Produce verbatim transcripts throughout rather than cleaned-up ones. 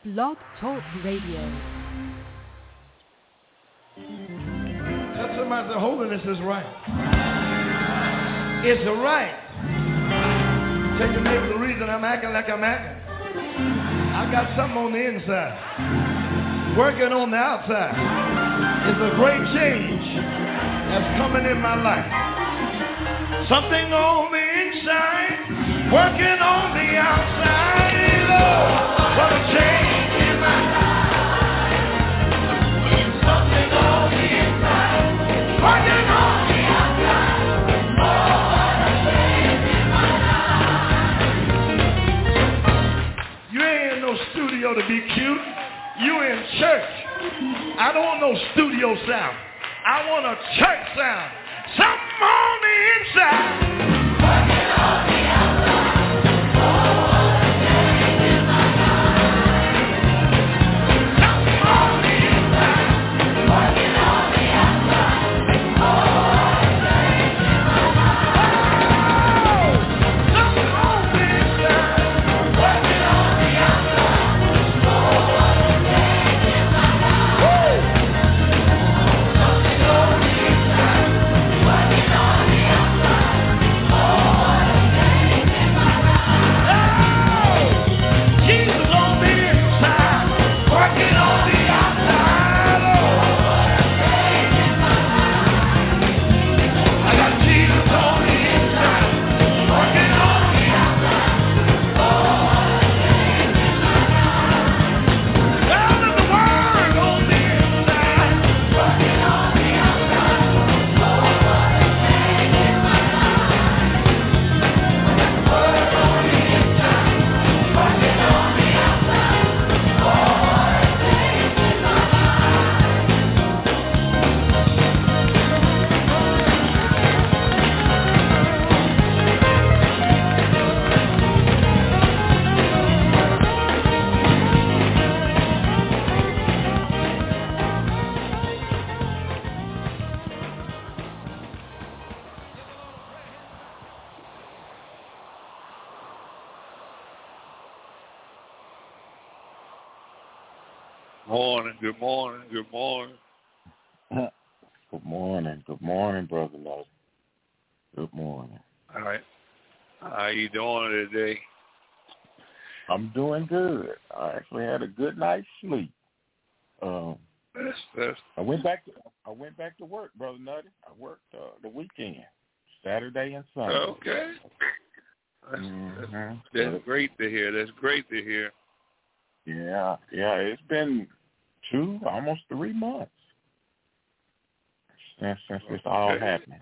Blog Talk Radio. Tell somebody the holiness is right. It's right. Tell your neighbor the reason I'm acting like I'm acting. I got something on the inside, working on the outside. It's a great change that's coming in my life. Something on the inside, working on the outside. Oh, what a change in my life. Something on the inside, working on the outside. Oh, what a change in my life. You ain't in no studio to be cute. You in church. I don't want no studio sound. I want a church sound. Something on the inside, working on the outside. Oh, what a change in my life. Something on the inside, working on the outside. Oh, what a change in my life. Something on the inside, working on the outside. Oh, what a change in my life. Something on the inside. Morning, good morning, good morning. Good morning, good morning, Brother Love. Good morning. All right. How you doing today? I'm doing good. I actually had a good night's sleep. Um, that's, that's... I went back to I went back to work, Brother Nutty. I worked uh, the weekend, Saturday and Sunday. Okay. That's, mm-hmm. that's, that's great to hear. That's great to hear. Yeah, yeah. It's been two, almost three months since since this all okay. happened.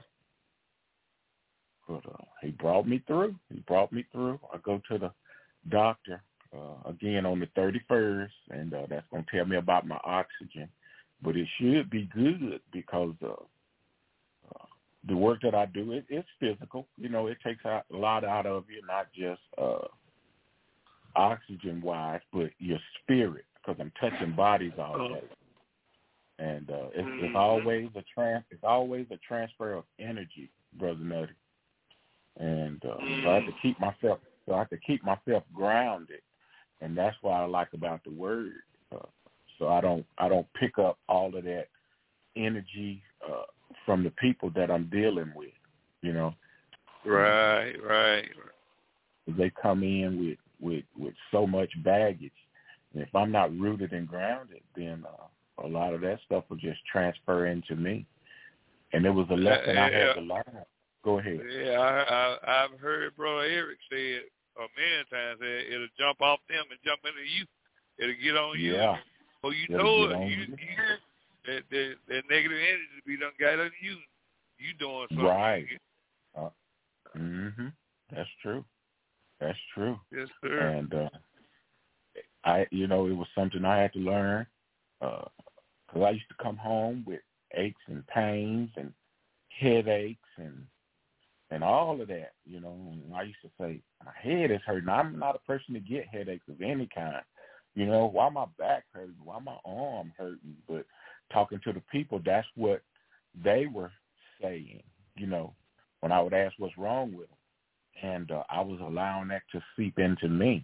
But uh, he brought me through. He brought me through. I go to the doctor uh, again on the thirty-first, and uh, that's going to tell me about my oxygen. But it should be good because uh, uh, the work that I do, it, it's physical. You know, it takes out, a lot out of you, not just uh, oxygen-wise, but your spirit, because I'm touching bodies all day. And uh, it's, it's always a trans, it's always a transfer of energy, Brother Nutty. And uh, so I have to keep myself, so I have to keep myself grounded, and that's what I like about the word. Uh, so I don't, I don't pick up all of that energy uh, from the people that I'm dealing with. You know, right, right. They come in with with with so much baggage, and if I'm not rooted and grounded, then uh, a lot of that stuff will just transfer into me. And it was a lesson yeah, I had yeah. to learn. Go ahead. Yeah, I, I, I've heard Brother Eric say it uh, many times. That it'll jump off them and jump into you. It'll get on you. Yeah. Oh, you It'll know get it. on You, you. you, that, that, that negative energy to be done got on you. You doing something. Right. Uh, mm-hmm. That's true. That's true. Yes, sir. And uh, I, you know, it was something I had to learn because uh, I used to come home with aches and pains and headaches and and all of that. You know, and I used to say my head is hurting. I'm not a person to get headaches of any kind. You know, why my back hurting? Why my arm hurting? But talking to the people, that's what they were saying. You know, when I would ask what's wrong with them. And uh, I was allowing that to seep into me.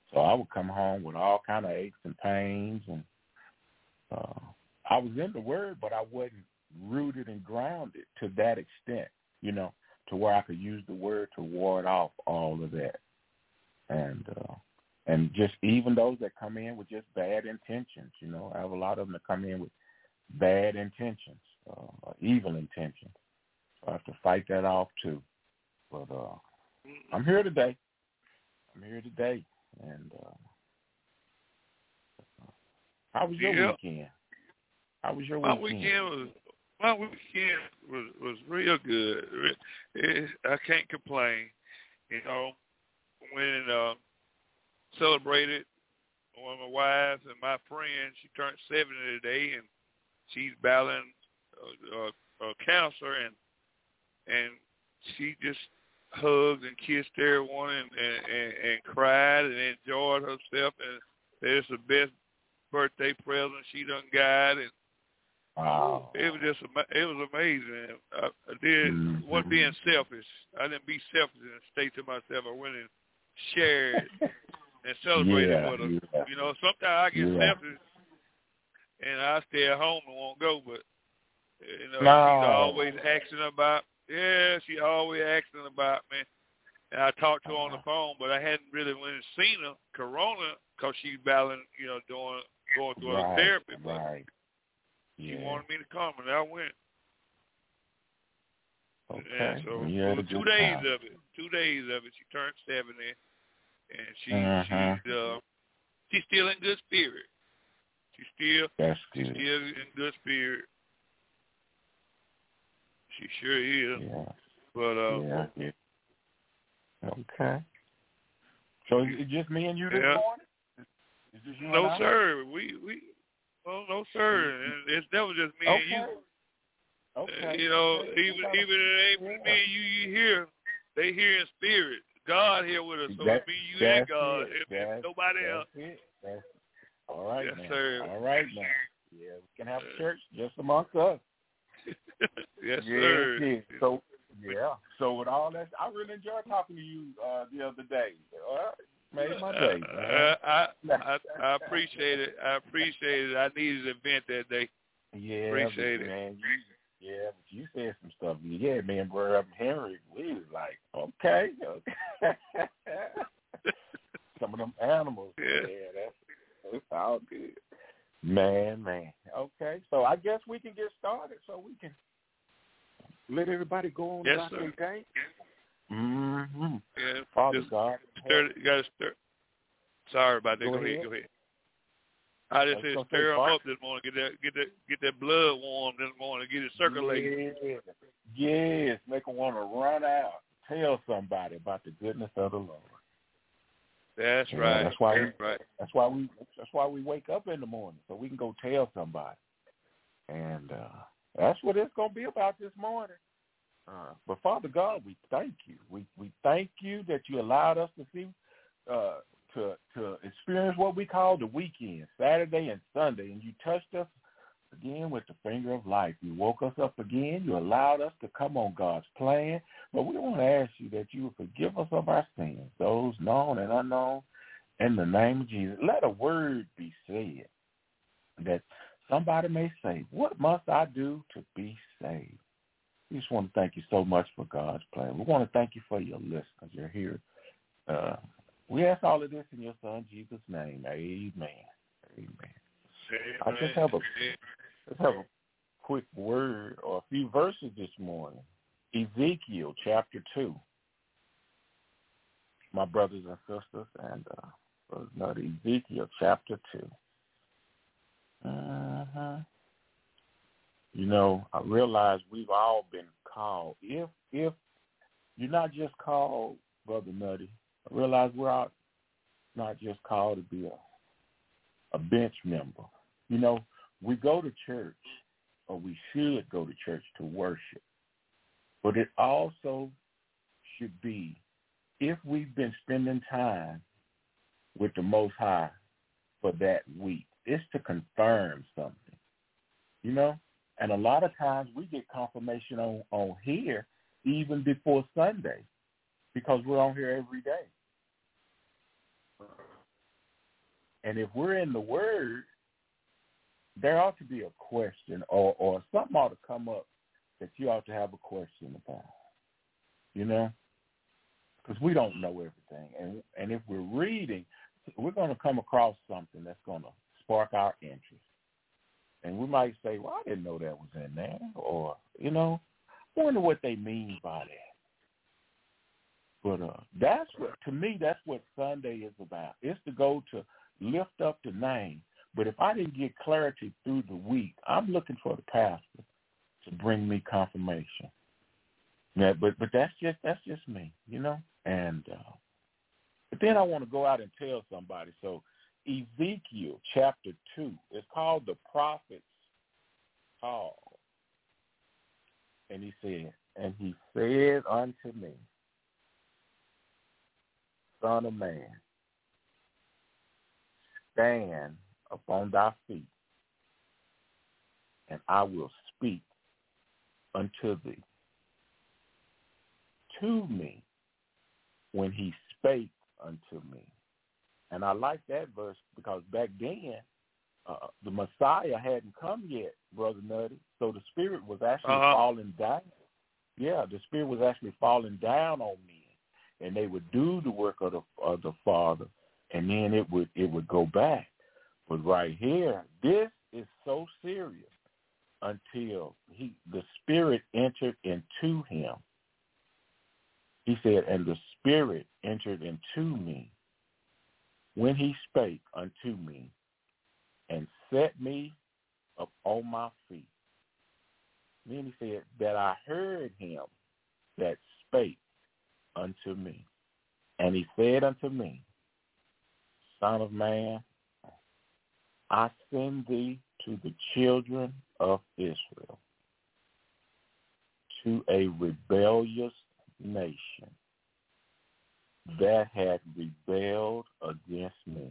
So I would come home with all kind of aches and pains, and uh, I was in the Word, but I wasn't rooted and grounded to that extent, you know, to where I could use the Word to ward off all of that. And uh, and just even those that come in with just bad intentions, you know, I have a lot of them that come in with bad intentions, uh, evil intentions. So I have to fight that off too. But uh, I'm here today. I'm here today. And uh, how was your yep. weekend? How was your my weekend? weekend was my weekend was was real good. It, I can't complain. You know, when uh, celebrated one of my wives and my friend, she turned seventy today, and she's battling uh, uh, uh, cancer, and and she just hugged and kissed everyone and, and, and, and cried and enjoyed herself, and it's the best birthday present she done got, and wow. it was just it was amazing. I, I did mm-hmm. wasn't being selfish. I didn't be selfish and stay to myself. I went and shared and celebrated yeah, with her. Yeah. You know, sometimes I get yeah. selfish and I stay at home and won't go, but you know, no. she's always asking about. Yeah, she always asking about me. And I talked to her on the phone, but I hadn't really went and seen her, Corona, because she's battling, you know, doing going through right, her therapy. But right. she yeah. wanted me to come, and I went. Okay. And so yeah, it was two days time. of it. Two days of it. She turned seventy, and she uh-huh. she's uh, she's still in good spirit. She's still That's she's good. still in good spirit. She sure is. Yeah. But uh, yeah, yeah. Okay. So is it just me and you this yeah. morning? Is this you no, and I? sir. We we. Well, no, sir. And it's that was just me okay. and you. Okay. Uh, you know, okay. even even if it ain't yeah. me and you, you hear, they hear in spirit. God here with us. So that, it's me, you, and God. It. If, if nobody that's else. It. That's all right, yes, man. sir. All right, man. Yeah, we can have a church just amongst us. yes, yeah, sir. Yeah. So, yeah. So with all that, I really enjoyed talking to you uh, the other day. All right. Made my day. Uh, I, I I appreciate it. I appreciate it. I needed an event that day. Yeah, appreciate but, it. Man, you, yeah, but you said some stuff. Yeah, me and Brother Henry, we was like, okay. okay. Some of them animals. Yeah, yeah that's it's all good. Man, man. Okay, so I guess we can get started so we can let everybody go on yes, about sir. their day. Mm-hmm. Yeah, Father just God. Stir, you got to stir. Sorry about that. Go, go ahead. ahead. Go ahead. I just said stir them up this morning. Get that, get that, get that blood warm this morning. Get it circulating. Yes, yes. Make them want to run out. Tell somebody about the goodness of the Lord. That's yeah, right. That's why. That's we, right. That's why we. That's why we wake up in the morning so we can go tell somebody. And uh, that's what it's going to be about this morning. Uh, but Father God, we thank you. We we thank you that you allowed us to see, uh, to to experience what we call the weekend, Saturday and Sunday, and you touched us again with the finger of life. You woke us up again. You allowed us to come on God's plan. But we want to ask you that you would forgive us of our sins, those known and unknown, in the name of Jesus. Let a word be said that somebody may say, "What must I do to be saved?" We just want to thank you so much for God's plan. We want to thank you for your listeners. You're here. Uh, we ask all of this in your Son, Jesus' name. Amen. Amen. Amen. I just have a just have a quick word or a few verses this morning. Ezekiel chapter two. My brothers and sisters, and uh, Brother Nutty, Ezekiel chapter two. Uh-huh. You know, I realize we've all been called. If if you're not just called, Brother Nutty, I realize we're all not just called to be a a bench member. You know, we go to church, or we should go to church to worship. But it also should be, if we've been spending time with the Most High for that week, it's to confirm something, you know? And a lot of times we get confirmation on, on here even before Sunday because we're on here every day. And if we're in the Word, there ought to be a question or, or something ought to come up that you ought to have a question about, you know, because we don't know everything. And and if we're reading, we're going to come across something that's going to spark our interest. And we might say, well, I didn't know that was in there. Or, you know, I wonder what they mean by that. But uh, that's what, to me, that's what Sunday is about. It's to go to lift up the name. But if I didn't get clarity through the week, I'm looking for the pastor to bring me confirmation. Yeah, but but that's just that's just me, you know. And uh, but then I want to go out and tell somebody. So Ezekiel chapter two, it's called the prophet's call. And he said, and he said unto me, Son of man, stand upon thy feet, and I will speak unto thee. To me, when he spake unto me. And I like that verse because back then, uh, the Messiah hadn't come yet, Brother Nutty. So the Spirit was actually uh-huh. falling down. Yeah, the Spirit was actually falling down on men, and they would do the work of the of the Father, and then it would it would go back. But right here, this is so serious until he the Spirit entered into him. He said, and the Spirit entered into me when he spake unto me and set me up on my feet. Then he said that I heard him that spake unto me. And he said unto me, Son of man, I send thee to the children of Israel, to a rebellious nation that had rebelled against me.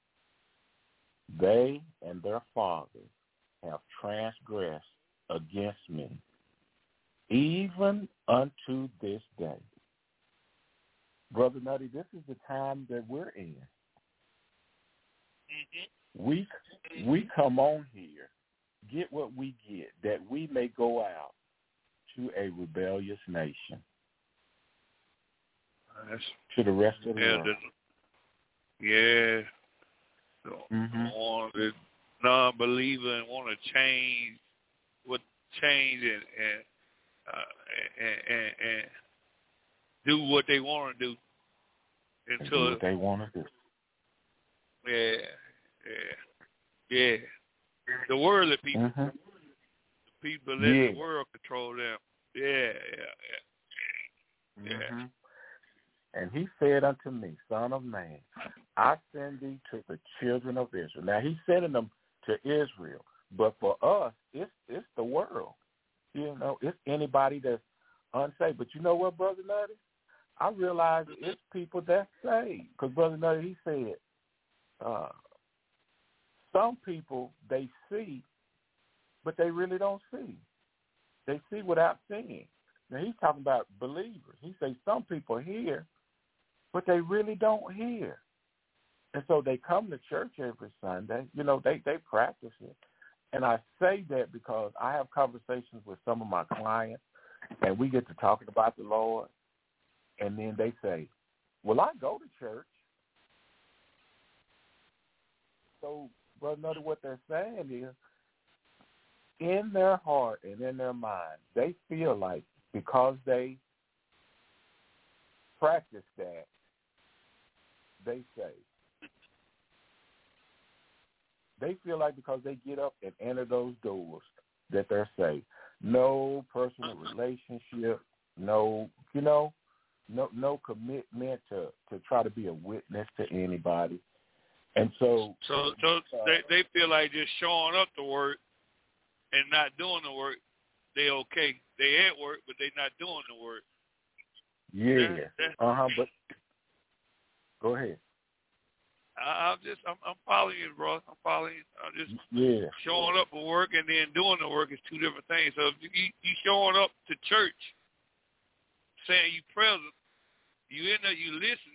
They and their fathers have transgressed against me, even unto this day. Brother Nutty, this is the time that we're in. Mm-hmm. We we come on here, get what we get, that we may go out to a rebellious nation. That's, to the rest of the yeah, world. The, yeah. The, mm-hmm. want the non-believer and want to change what change and and, uh, and and and do what they want to do until do what they want to do. Yeah, yeah, yeah. The worldly people, mm-hmm. the people let yeah. the world control them. Yeah, yeah, yeah. Mm-hmm. And he said unto me, Son of man, I send thee to the children of Israel. Now, he's sending them to Israel. But for us, it's it's the world. You know, it's anybody that's unsaved. But you know what, Brother Nutty? I realize it's people that's saved. Because, Brother Nutty, he said, uh, some people, they see, but they really don't see. They see without seeing. Now, he's talking about believers. He says some people hear, but they really don't hear. And so they come to church every Sunday. You know, they, they practice it. And I say that because I have conversations with some of my clients, and we get to talking about the Lord, and then they say, well, I go to church. So, Brother Nutty, what they're saying is, in their heart and in their mind, they feel like because they practice that, they say. They feel like because they get up and enter those doors that they're saved. No personal relationship, no, you know, no no commitment to, to try to be a witness to anybody. And so... So, so uh, they, they feel like just showing up to work and not doing the work, they okay. They at work, but they not doing the work. Yeah. Uh-huh, but go ahead. I, I'm just, I'm, I'm following you, bro. I'm following you. I'm just yeah. showing up for work and then doing the work is two different things. So if you, you showing up to church, saying you present, you in there, you listening,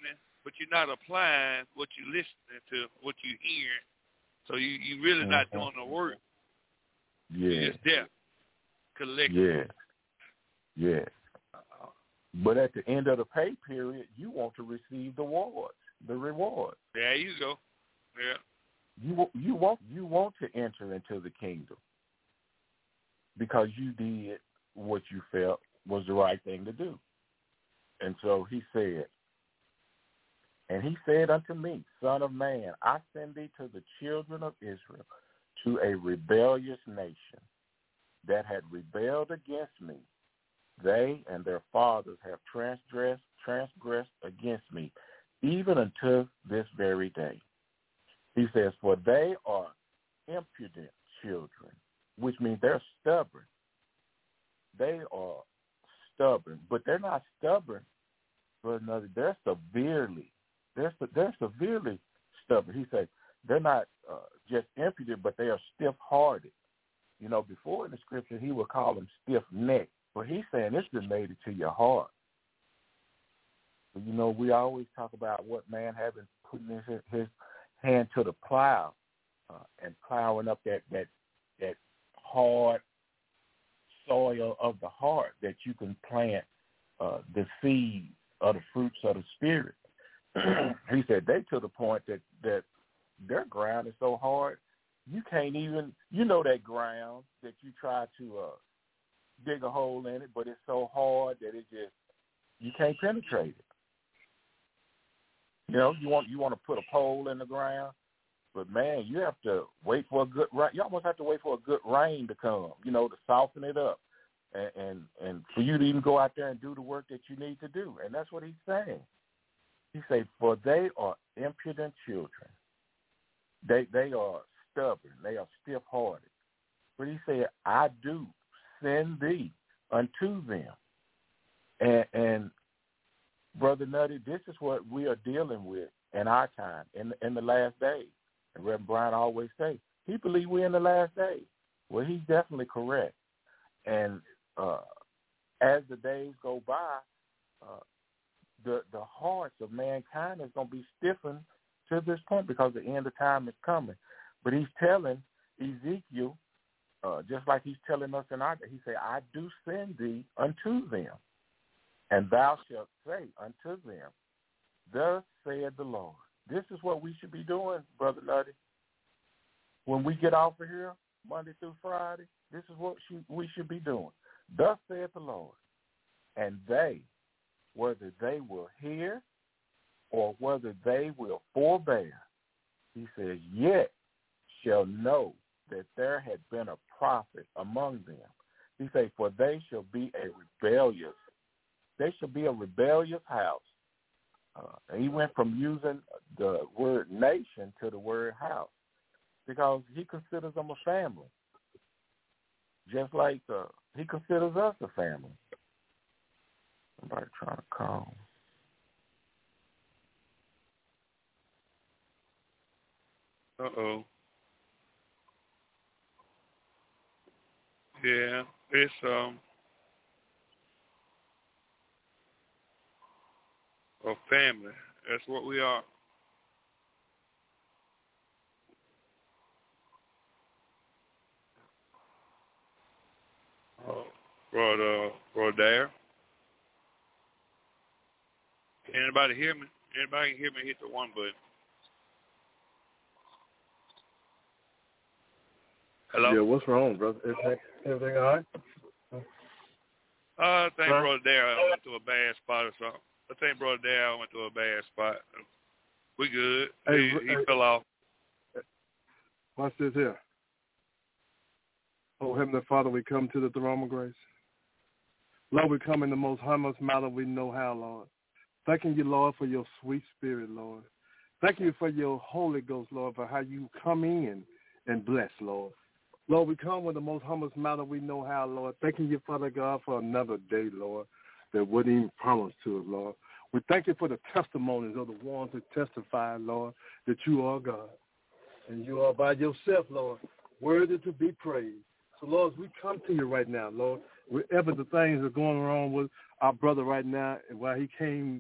but you're not applying what you're listening to, what you're hearing. So you you really not mm-hmm. doing the work. Yeah. You're just deaf. Collective. Yeah. Yeah. But at the end of the pay period, you want to receive the rewards, the reward. There you go. Yeah. You you want you want to enter into the kingdom because you did what you felt was the right thing to do. And so he said, and he said unto me, Son of man, I send thee to the children of Israel, to a rebellious nation that had rebelled against me. They and their fathers have transgressed, transgressed against me, even unto this very day. He says, for they are impudent children, which means they're stubborn. They are stubborn, but they're not stubborn for another. They're severely, they're, they're severely stubborn. He said they're not uh, just impudent, but they are stiff-hearted. You know, before in the scripture, he would call them stiff-necked. But he's saying it's related to your heart. You know, we always talk about what man having putting his, his hand to the plow uh, and plowing up that, that that hard soil of the heart that you can plant uh, the seed of the fruits of the Spirit. He said they to the point that, that their ground is so hard, you can't even, you know that ground that you try to uh, dig a hole in it, but it's so hard that it just, you can't penetrate it. You know, you want you want to put a pole in the ground, but man, you have to wait for a good rain. You almost have to wait for a good rain to come, you know, to soften it up, and, and and for you to even go out there and do the work that you need to do. And that's what he's saying. He says, for they are impudent children. They they are stubborn. They are stiff-hearted. But he said, I do send thee unto them. And, and Brother Nutty, this is what we are dealing with in our time, in, in the last days. And Reverend Brian always say, he believes we're in the last days. Well, he's definitely correct. And uh, as the days go by, uh, the the hearts of mankind is going to be stiffened to this point because the end of time is coming. But he's telling Ezekiel, uh, just like he's telling us in our day, he said, I do send thee unto them. And thou shalt say unto them, thus saith the Lord. This is what we should be doing, Brother Nutty. When we get off of here, Monday through Friday, this is what we should be doing. Thus saith the Lord. And they, whether they will hear or whether they will forbear, he says, yet shall know that there had been a prophet among them. He says, for they shall be a rebellious They shall be a rebellious house. Uh, and he went from using the word nation to the word house because he considers them a family, just like uh, he considers us a family. Somebody trying to call. Uh-oh. Yeah, it's, um, a family. That's what we are. Oh, brother, brother Dare. Can anybody hear me? Anybody can hear me? Hit the one button. Hello? Yeah, what's wrong, brother? Everything, everything all right? Uh, I think Huh? Brother Dare went to a bad spot or something. I think Brother Dare went to a bad spot. We good. Hey, he he hey, fell off. Watch this here. Oh, Heavenly Father, we come to the throne of grace. Lord, we come in the most humblest manner we know how, Lord. Thanking you, Lord, for your sweet spirit, Lord. Thank you for your Holy Ghost, Lord, for how you come in and bless, Lord. Lord, we come with the most humblest manner we know how, Lord. Thanking you, Father God, for another day, Lord, that wouldn't even promise to us, Lord. We thank you for the testimonies of the ones that testify, Lord, that you are God. And you are by yourself, Lord, worthy to be praised. So, Lord, as we come to you right now, Lord, wherever the things are going wrong with our brother right now, and while he came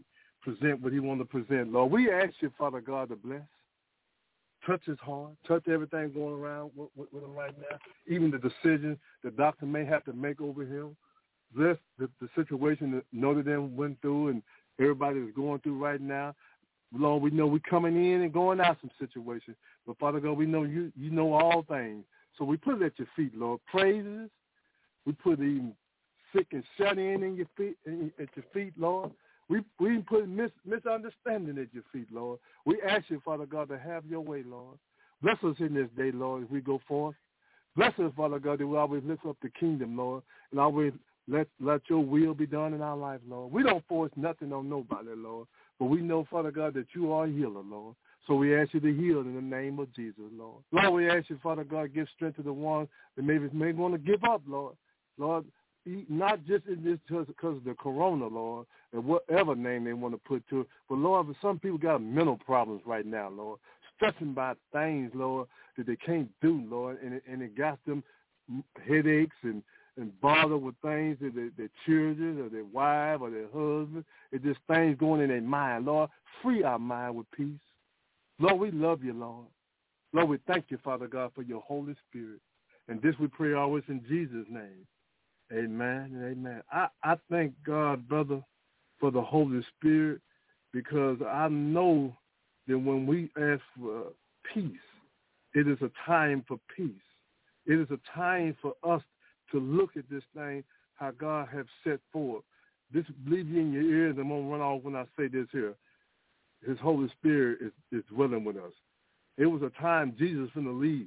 present what he wants to present, Lord. We ask you, Father God, to bless. Touch his heart. Touch everything going around with, with, with him right now. Even the decision the doctor may have to make over him. Bless the, the situation that Notre Dame went through and everybody is going through right now. Lord, we know we're coming in and going out some situations. But, Father God, we know you you know all things. So we put it at your feet, Lord. Praises. We put even sick and shut in in your feet, in, at your feet, Lord. We we put mis, misunderstanding at your feet, Lord. We ask you, Father God, to have your way, Lord. Bless us in this day, Lord, as we go forth. Bless us, Father God, that we always lift up the kingdom, Lord, and always let let your will be done in our life, Lord. We don't force nothing on nobody, Lord, but we know, Father God, that you are a healer, Lord. So we ask you to heal in the name of Jesus, Lord. Lord, we ask you, Father God, give strength to the ones that maybe may want to give up, Lord. Lord, not just in this because of the corona, Lord, and whatever name they want to put to it, but, Lord, for some people got mental problems right now, Lord, stressing by things, Lord, that they can't do, Lord, and it, and it got them headaches and, and bother with things that their, their children or their wife or their husband. It's just things going in their mind. Lord, free our mind with peace. Lord, we love you, Lord. Lord, we thank you, Father God, for your Holy Spirit. And this we pray always in Jesus' name. Amen and amen. I, I thank God, brother, for the Holy Spirit, because I know that when we ask for peace, it is a time for peace. It is a time for us to look at this thing, how God has set forth. This, believe you in your ears, I'm going to run off when I say this here. His Holy Spirit is, is dwelling with us. It was a time Jesus was going to leave.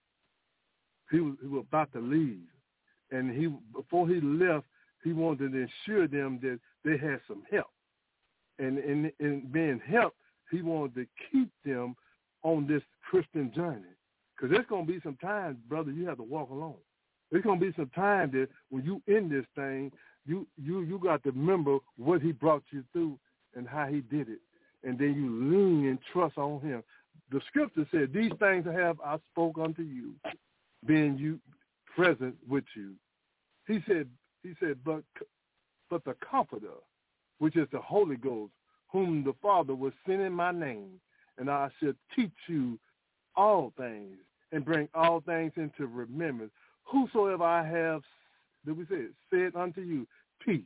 He was, he was about to leave. And he, before he left, he wanted to ensure them that they had some help. And in, in being helped, he wanted to keep them on this Christian journey. Because there's going to be some times, brother, you have to walk alone. There's going to be some time that when you in this thing, you, you, you got to remember what he brought you through and how he did it. And then you lean and trust on him. The scripture said, these things have I spoke unto you, being you present with you. He said, he said, but but the Comforter, which is the Holy Ghost, whom the Father will send in my name, and I shall teach you all things and bring all things into remembrance. Whosoever I have, did we say it, said unto you, peace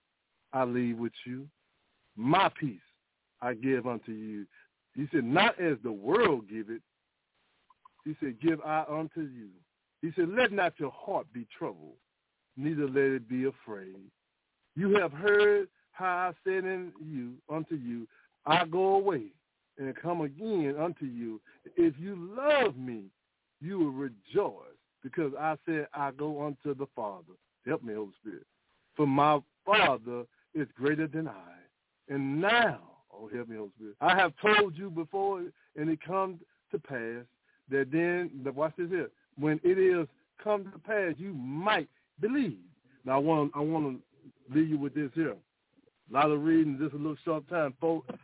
I leave with you, my peace I give unto you. He said, not as the world give it. He said, give I unto you. He said, let not your heart be troubled, neither let it be afraid. You have heard how I said in you unto you, I go away and come again unto you. If you love me, you will rejoice, because I said I go unto the Father. Help me, Holy Spirit. For my Father is greater than I. And now, oh, help me, Holy Spirit, I have told you before, and it comes to pass, that then, watch this here, when it is come to pass, you might believe. Now, I want to I want to leave you with this here. A lot of reading, just a little short time.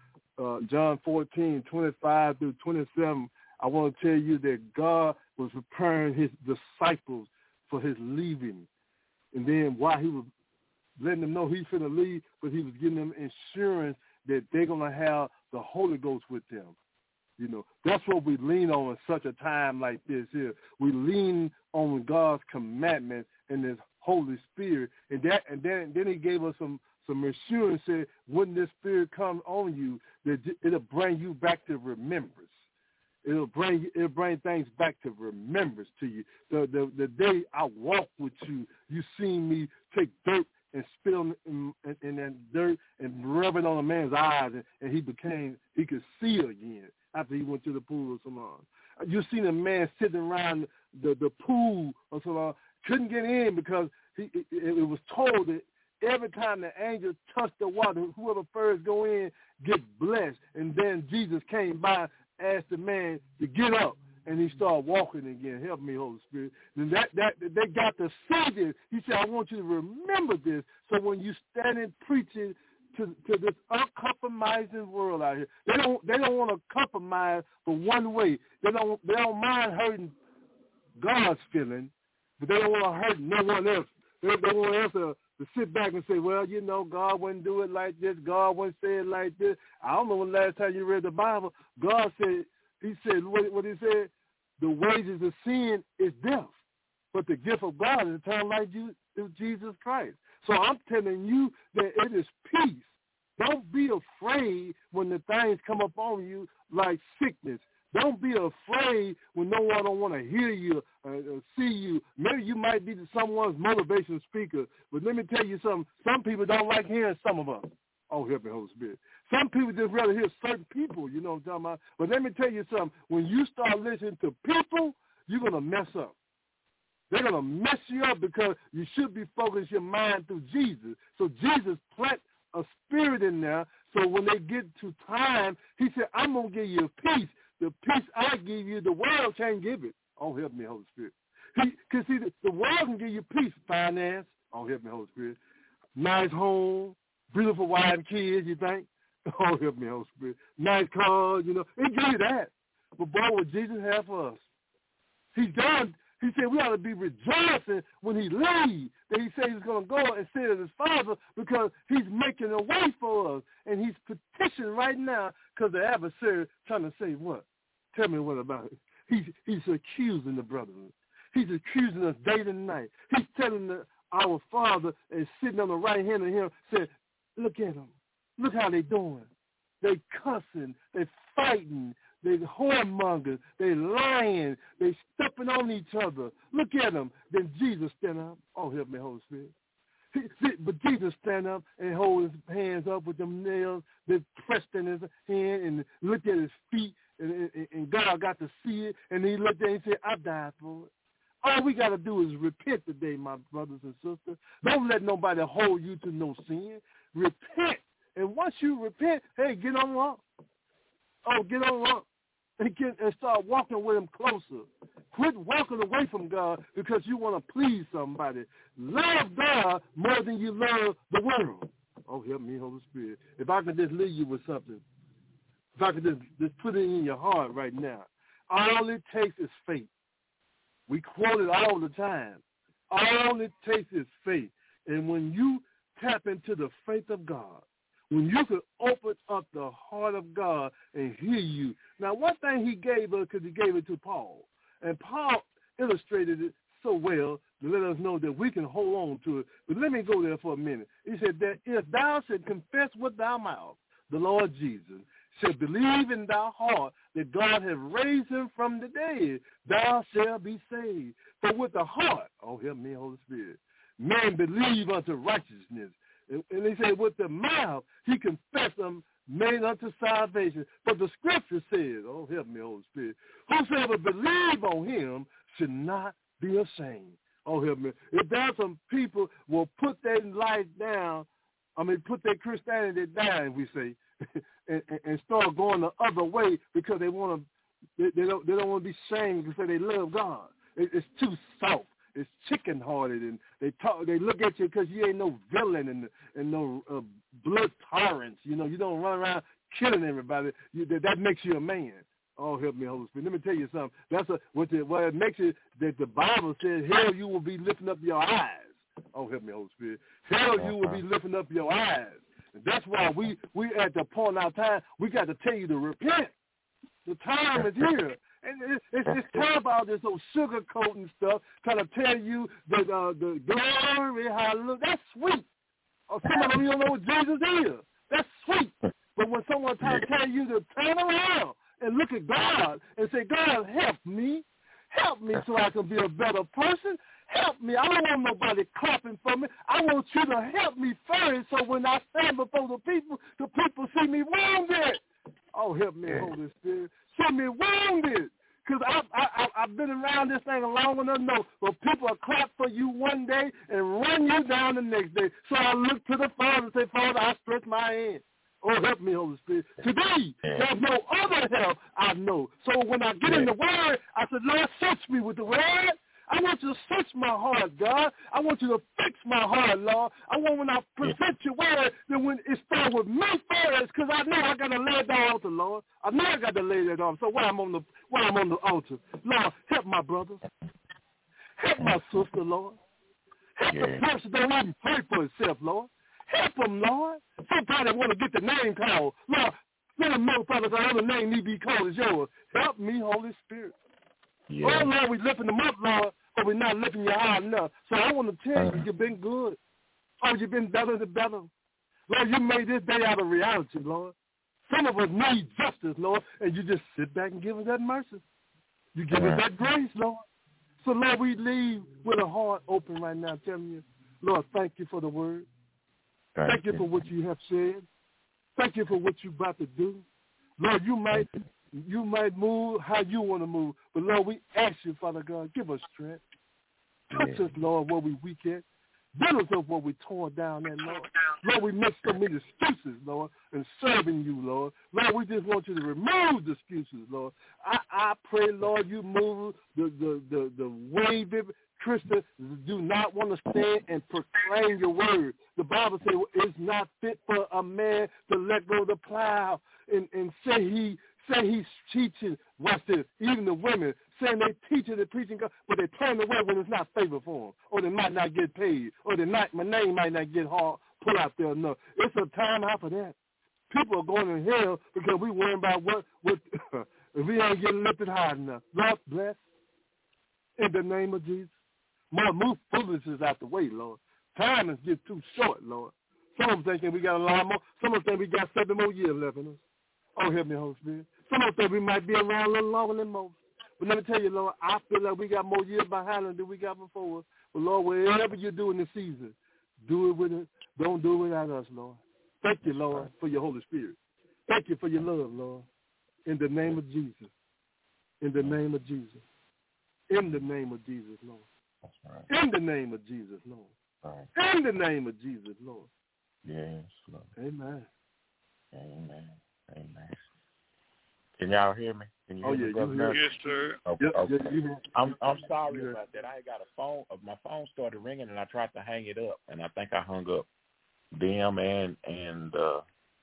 Uh, John fourteen, twenty-five through twenty-seven, I want to tell you that God was preparing his disciples for his leaving. And then while he was letting them know he's going to leave, but he was giving them insurance that they're going to have the Holy Ghost with them. You know, that's what we lean on in such a time like this here. We lean on God's commandments and his Holy Spirit. And that, and then, then he gave us some, some assurance, said, when this Spirit comes on you, that it'll bring you back to remembrance. It'll bring it'll bring things back to remembrance to you. The the, the day I walked with you, you seen me take dirt and spit on in, in, in that dirt and rub it on a man's eyes, and, and he became he could see again after he went to the pool of Siloam. You seen a man sitting around the, the pool of Siloam, couldn't get in because he, it, it was told that every time the angel touched the water, whoever first go in get blessed. And then Jesus came by, asked the man to get up, and he started walking again. Help me, Holy Spirit. And that, that they got to see this. He said, I want you to remember this, so when you standing preaching to, to this uncompromising world out here, they don't they don't want to compromise for one way. They don't they don't mind hurting God's feeling, but they don't want to hurt no one else. They don't want else to to sit back and say, well, you know, God wouldn't do it like this. God wouldn't say it like this. I don't know when the last time you read the Bible. God said, he said, what, what he said, the wages of sin is death, but the gift of God is eternal life through Jesus Christ. So I'm telling you that it is peace. Don't be afraid when the things come upon you like sickness. Don't be afraid when no one don't want to hear you uh, or see you. Maybe you might be someone's motivation speaker, but let me tell you something. Some people don't like hearing some of us. Oh, help me, Holy Spirit. Some people just rather hear certain people, you know what I'm talking about? But let me tell you something. When you start listening to people, you're going to mess up. They're going to mess you up because you should be focusing your mind through Jesus. So Jesus plant a spirit in there, so when they get to time, he said, I'm going to give you peace. The peace I give you, the world can't give it. Oh, help me, Holy Spirit. Because, see, the, the world can give you peace, finance. Oh, help me, Holy Spirit. Nice home, beautiful wife and kids, you think? Oh, help me, Holy Spirit. Nice cars, you know. It gives you that. But, boy, what Jesus had for us, he's done. He said we ought to be rejoicing when he leaves, that he said he's going to go and sit at his Father because he's making a way for us. And he's petitioning right now because the adversary trying to say what? Tell me what about it. He's, he's accusing the brethren. He's accusing us day and night. He's telling the, our Father is sitting on the right hand of him, said, look at them. Look how they doing. They cussing. They fighting. They whoremongers, they lying, they stepping on each other. Look at them. Then Jesus stand up. Oh, help me, Holy Spirit. He, he, but Jesus stand up and hold his hands up with them nails. They pressed in his hand and looked at his feet, and, and, and God got to see it. And he looked at it and said, I died for it. All we got to do is repent today, my brothers and sisters. Don't let nobody hold you to no sin. Repent. And once you repent, hey, get on up. Oh, get on up and, get, and start walking with him closer. Quit walking away from God because you want to please somebody. Love God more than you love the world. Oh, help me, Holy Spirit. If I could just leave you with something, if I could just, just put it in your heart right now, all it takes is faith. We quote it all the time. All it takes is faith. And when you tap into the faith of God, when you could open up the heart of God and hear you. Now, one thing he gave us, because he gave it to Paul, and Paul illustrated it so well to let us know that we can hold on to it. But let me go there for a minute. He said that if thou should confess with thy mouth the Lord Jesus, should believe in thy heart that God hath raised him from the dead, thou shalt be saved. For with the heart, oh, help me, Holy Spirit, man believe unto righteousness. And, and he said, with the mouth, he confessed them made unto salvation. But the scripture says, oh, help me, Holy Spirit, whosoever believe on him should not be ashamed. Oh, help me. If there's some people will put their life down, I mean, put their Christianity down, we say, and, and, and start going the other way because they want to, they, they don't, they don't want to be shamed because they love God. It, it's too soft. It's chicken-hearted, and they talk. They look at you because you ain't no villain and and no uh, blood tolerance. You know, you don't run around killing everybody. You, that, that makes you a man. Oh, help me, Holy Spirit. Let me tell you something. That's a, what, the, what it makes it that the Bible says, hell, you will be lifting up your eyes. Oh, help me, Holy Spirit. Hell, you will be lifting up your eyes. And that's why we we at the point in our time we got to tell you to repent. The time is here. And it's, it's, it's time about this old sugarcoating stuff, trying to tell you that uh, the glory, hallelujah, that's sweet. Or some of them, you don't know what Jesus is. That's sweet. But when someone tries to tell you to turn around and look at God and say, God, help me. Help me so I can be a better person. Help me. I don't want nobody clapping for me. I want you to help me first so when I stand before the people, the people see me wounded. Oh, help me, Holy Spirit. See me wounded. Because I, I, I've been around this thing long enough to know where people will clap for you one day and run you down the next day. So I look to the Father and say, Father, I stretch my hand. Oh, help me, Holy Spirit. Today, there's no other help I know. So when I get in the Word, I said, Lord, search me with the Word. I want you to search my heart, God. I want you to fix my heart, Lord. I want when I present your word, then when it starts with me first, because I know I got to lay it down altar, Lord. I know I got to lay that on. So while I'm on the while I'm on the altar, Lord, help my brother. Help my sister, Lord. If yeah. the person don't even pray for himself, Lord, help them, Lord. Sometimes they want to get the name called. Lord, let them know, Father, the other name need to be called is yours. Help me, Holy Spirit. Yeah. Oh, Lord, we're lifting them up, Lord, but we're not lifting you high enough. So I want to tell uh, you, you've been good. Oh, you've been better and better. Lord, you made this day out of reality, Lord. Some of us need justice, Lord, and you just sit back and give us that mercy. You give uh, us that grace, Lord. So, Lord, we leave with a heart open right now, telling you, Lord, thank you for the word. Thank, thank you for what you have said. Thank you for what you're about to do. Lord, you might you might move how you want to move. But, Lord, we ask you, Father God, give us strength. Touch yeah. us, Lord, where we weak at. Build us up where we tore down at, Lord. Lord, we make so many excuses, Lord, in serving you, Lord. Lord, we just want you to remove the excuses, Lord. I, I pray, Lord, you move the, the, the, the wavy Christians do not want to stand and proclaim your word. The Bible says it's not fit for a man to let go of the plow and, and say he say he's teaching. Watch this. Even the women saying they teaching and preaching, but they turn away when it's not favor for them, or they might not get paid, or they might, my name might not get hard put out there enough. It's a time out for that. People are going to hell because we worry about what what if we ain't getting lifted high enough. Lord bless in the name of Jesus. More move foolishness out the way, Lord. Time is getting too short, Lord. Some of them thinking we got a lot more. Some of them think we got seven more years left in us. Oh, help me, Holy Spirit. Some of them think we might be around a little longer than most. But let me tell you, Lord, I feel like we got more years behind us than we got before us. But, Lord, whatever you do in this season, do it with it. Don't do it without us, Lord. Thank you, Lord, for your Holy Spirit. Thank you for your love, Lord. In the name of Jesus. In the name of Jesus. In the name of Jesus, Lord. That's right. In the name of Jesus, Lord. Right. In the name of Jesus, Lord. Yes, Lord. Amen. Amen. Amen. Can y'all hear me? Can you oh, hear yeah, me, you hear Yes, sir. Okay. Yep, okay. yes, you I'm I'm sorry yeah. about that. I got a phone. My phone started ringing, and I tried to hang it up, and I think I hung up them and and uh,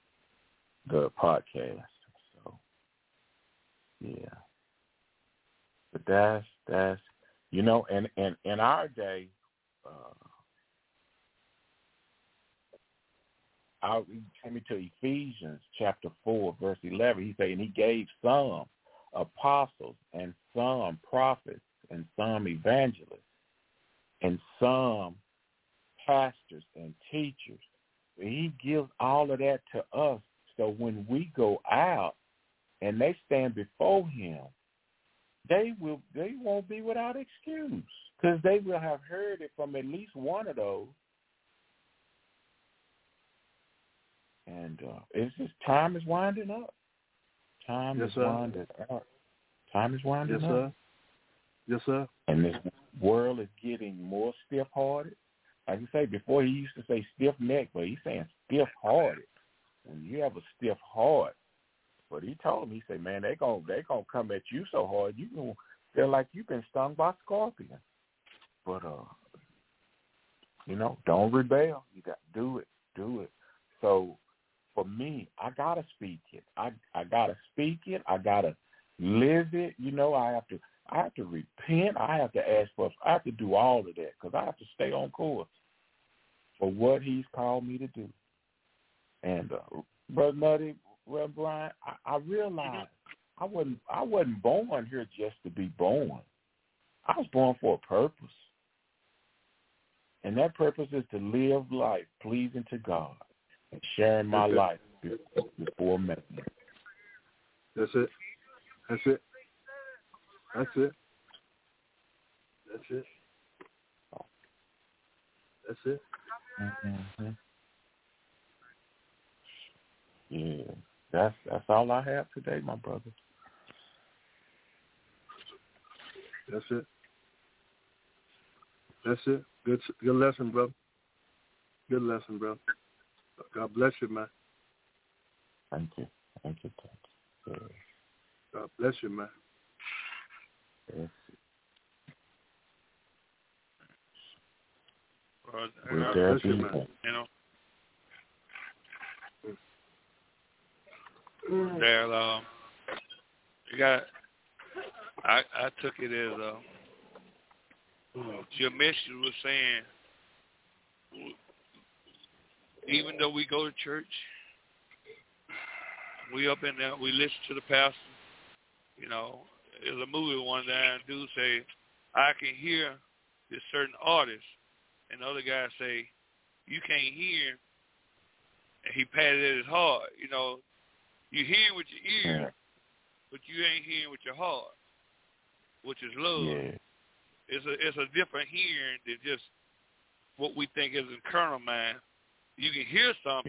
the podcast. So yeah, but that's that's you know, and and in our day. Uh, I'll take me to Ephesians chapter four, verse eleven. He said, and he gave some apostles and some prophets and some evangelists and some pastors and teachers. He gives all of that to us. So when we go out and they stand before him, they will they won't be without excuse because they will have heard it from at least one of those. And uh, it's just time is winding up. Time yes, is sir. winding up. Time is winding yes, up. Sir. Yes, sir. And this world is getting more stiff-hearted. Like you say, before he used to say stiff-necked, but he's saying stiff-hearted. And you have a stiff heart. But he told me, he said, man, they're going they gonna come at you so hard, you going to feel like you've been stung by a scorpion. But, uh, you know, don't rebel. You got to do it. Do it. So, for me, I gotta speak it. I I gotta speak it. I gotta live it. You know, I have to I have to repent. I have to ask for. I have to do all of that because I have to stay on course for what He's called me to do. And uh, Brother Nutty, well, Brian, I, I realized I wasn't I wasn't born here just to be born. I was born for a purpose, and that purpose is to live life pleasing to God. And sharing my That's life before me. That's it. That's it. That's it. That's it. That's it. Mm-hmm. Yeah, that's that's all I have today, my brother. That's it. That's it. Good, good lesson, bro. Good lesson, bro. God bless you, man. Thank you. Thank you. Thank you. Yeah. God bless you, man. Yes. Well, God bless you, man. You know, mm. there, uh, you got. I I took it as uh, your mission was saying even though we go to church, we up in there, we listen to the pastor. You know, there's a movie one day, dude say, I can hear this certain artist, and the other guy say, you can't hear, and he patted at his heart. You know, you hear with your ear, but you ain't hearing with your heart, which is love. Yeah. It's a it's a different hearing than just what we think is in carnal mind. You can hear something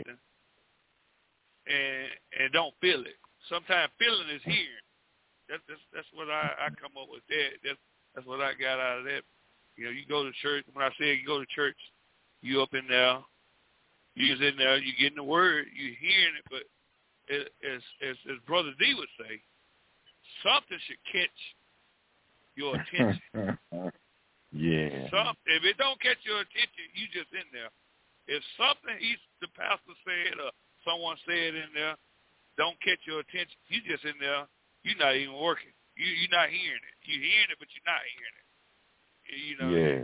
and and don't feel it. Sometimes feeling is hearing. That's that's, that's what I, I come up with. That that's that's what I got out of that. You know, you go to church. When I say you go to church, you up in there, you's in there, you getting the word, you hearing it. But it, as as as Brother D would say, something should catch your attention. Yeah. Some, if it don't catch your attention, you just in there. If something he, the pastor said or someone said in there don't catch your attention, you just in there. You're not even working. You you're not hearing it. You're hearing it, but you're not hearing it. You know. Yeah.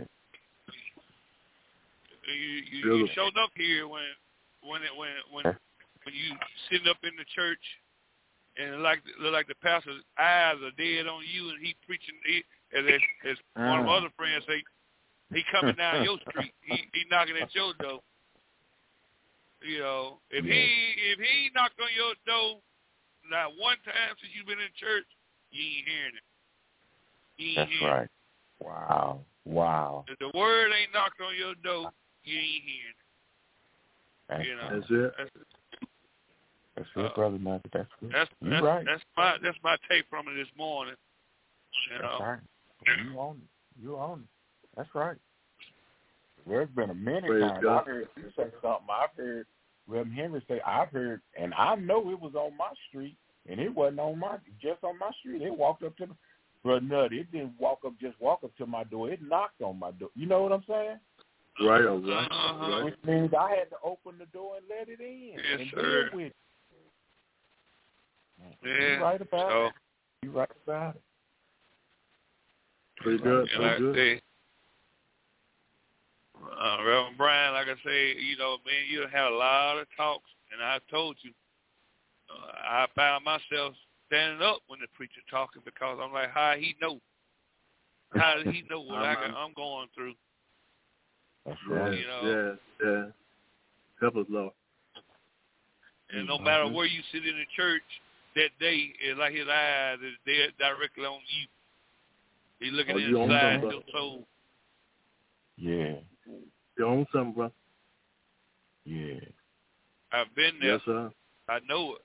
You you, you showed up here when when it when when when you sitting up in the church and like like the pastor's eyes are dead on you and he preaching. He, as as mm. one of my other friends say, he coming down your street. He he knocking at your door. You know, if yeah. he if he knocked on your door not one time since you've been in church, you ain't hearing it. You ain't That's hearing right. It. Wow. Wow. If the word ain't knocked on your door, you ain't hearing it. That's you know, that's it. That's, that's it, uh, brother Matthew. That's good. That's You're that's, right. that's my that's my take from it this morning. You that's know. right. You own it. You own it. That's right. There's been a many Praise times God. I've heard you say something. I've heard Reverend Henry say, I've heard, and I know it was on my street, and it wasn't on my, just on my street. It walked up to the, Brother Nut, it didn't walk up, just walk up to my door. It knocked on my door. You know what I'm saying? Right, all right. Uh-huh. right. Which means I had to open the door and let it in. Yes, and sir. deal with it. Yeah. You're right about so, it. You're right about it. Pretty good, and pretty like good. Say, uh, Reverend Brian, like I say, you know, man, you had a lot of talks, and I told you, uh, I found myself standing up when the preacher talking because I'm like, how he know? How did he know what I can, I'm going through? That's Yeah, right. You know? yeah, yeah. Help us, Lord. And no matter where you sit in the church that day, it's like his eyes is there directly on you. He's looking oh, you inside own your soul. Yeah. You own something, bro. Yeah. I've been there. Yes, sir. I know it.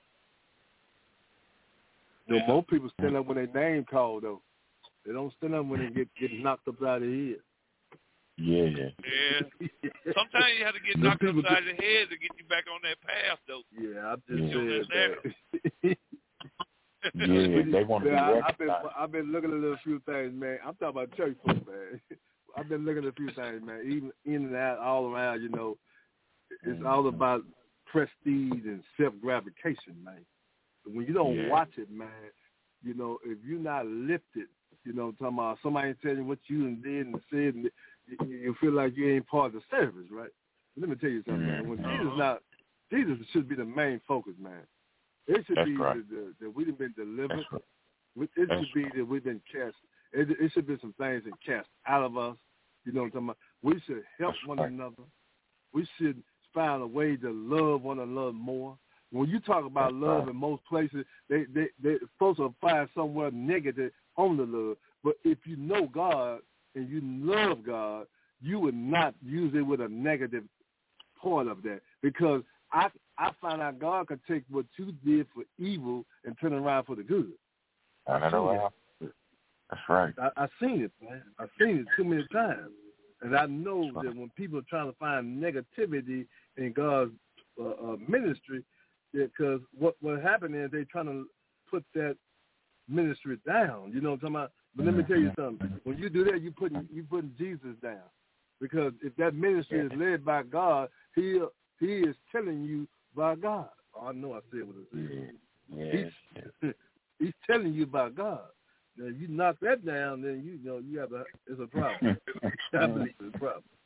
You know, yeah. most people stand up when their name called, though. They don't stand up when they get, get knocked upside the head. Yeah. Yeah. Sometimes you have to get knocked upside the head to get you back on that path, though. Yeah, I'm just yeah. saying that. Yeah, they want to be I, recognized. I've been, I've been looking at a few things, man. I'm talking about church folks, man. I've been looking at a few things, man. Even in and out, all around, you know. It's mm-hmm. all about prestige and self-gratification, man. When you don't yeah. watch it, man, you know, if you're not lifted, you know, talking about somebody telling you what you did and said, and you, you feel like you ain't part of the service, right? But let me tell you something, mm-hmm. man. When Jesus not, Jesus should be the main focus, man. It should That's be right. that, that we've been delivered. Right. It That's should be that we've been cast. It, it should be some things that cast out of us. You know what I'm talking about? We should help That's one right. another. We should find a way to love one another more. When you talk about That's love right. in most places, they, they, they supposed to find somewhere negative on the love. But if you know God and you love God, you would not use it with a negative part of that. Because I I find out God can take what you did for evil and turn it around for the good. I know. That's right. I, I've seen it, man. I've seen it too many times. And I know that when people are trying to find negativity in God's uh, uh, ministry, because what what happened is they're trying to put that ministry down. You know what I'm talking about? But let me tell you something. When you do that, you putting you putting Jesus down. Because if that ministry is led by God, he he is telling you by God. Oh, I know I said what I said. Yeah. He's, he's telling you about God. Now, if you knock that down, then you know you have a it's a problem. I believe it's a problem.